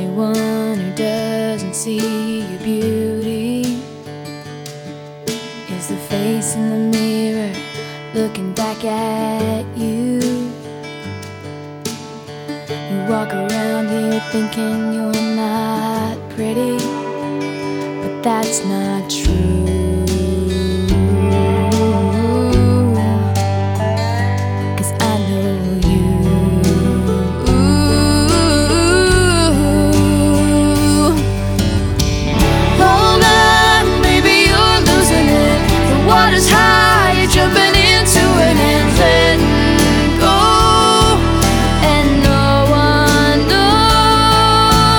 only one who doesn't see your beauty is the face in the mirror looking back at you. You walk around here thinking you're not pretty, but that's not true.